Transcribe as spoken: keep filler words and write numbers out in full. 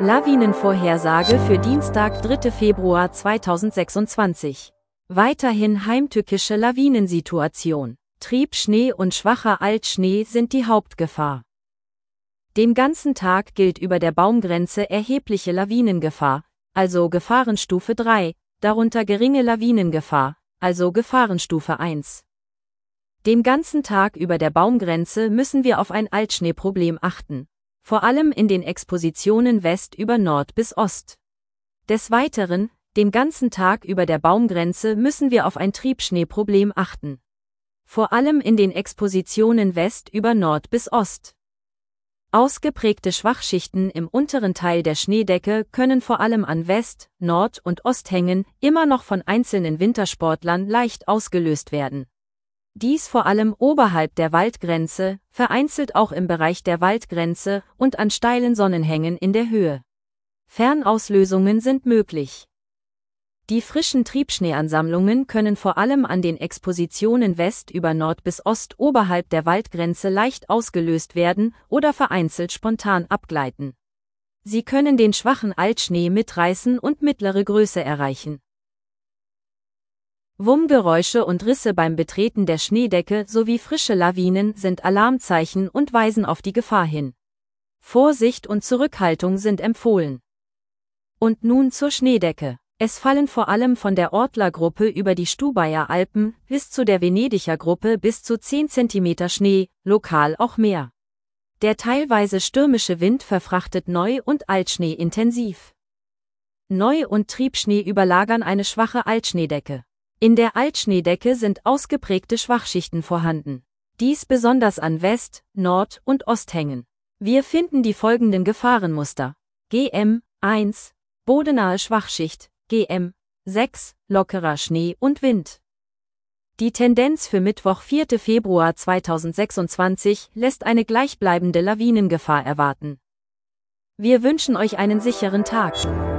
Lawinenvorhersage für Dienstag, dritter Februar zweitausendsechsundzwanzig. Weiterhin heimtückische Lawinensituation. Triebschnee und schwacher Altschnee sind die Hauptgefahr. Den ganzen Tag gilt über der Baumgrenze erhebliche Lawinengefahr, also Gefahrenstufe drei, darunter geringe Lawinengefahr, also Gefahrenstufe eins. Den ganzen Tag über der Baumgrenze müssen wir auf ein Altschneeproblem achten, vor allem in den Expositionen West über Nord bis Ost. Des Weiteren, den ganzen Tag über der Baumgrenze müssen wir auf ein Triebschneeproblem achten. Vor allem in den Expositionen West über Nord bis Ost. Ausgeprägte Schwachschichten im unteren Teil der Schneedecke können vor allem an West-, Nord- und Osthängen immer noch von einzelnen Wintersportlern leicht ausgelöst werden. Dies vor allem oberhalb der Waldgrenze, vereinzelt auch im Bereich der Waldgrenze und an steilen Sonnenhängen in der Höhe. Fernauslösungen sind möglich. Die frischen Triebschneeansammlungen können vor allem an den Expositionen West über Nord bis Ost oberhalb der Waldgrenze leicht ausgelöst werden oder vereinzelt spontan abgleiten. Sie können den schwachen Altschnee mitreißen und mittlere Größe erreichen. Wummgeräusche und Risse beim Betreten der Schneedecke sowie frische Lawinen sind Alarmzeichen und weisen auf die Gefahr hin. Vorsicht und Zurückhaltung sind empfohlen. Und nun zur Schneedecke. Es fallen vor allem von der Ortler-Gruppe über die Stubaier Alpen bis zu der Venediger Gruppe bis zu zehn Zentimeter Schnee, lokal auch mehr. Der teilweise stürmische Wind verfrachtet Neu- und Altschnee intensiv. Neu- und Triebschnee überlagern eine schwache Altschneedecke. In der Altschneedecke sind ausgeprägte Schwachschichten vorhanden. Dies besonders an West-, Nord- und Osthängen. Wir finden die folgenden Gefahrenmuster. G M eins, bodenahe Schwachschicht, G M sechs, lockerer Schnee und Wind. Die Tendenz für Mittwoch, vierter Februar zweitausendsechsundzwanzig, lässt eine gleichbleibende Lawinengefahr erwarten. Wir wünschen euch einen sicheren Tag.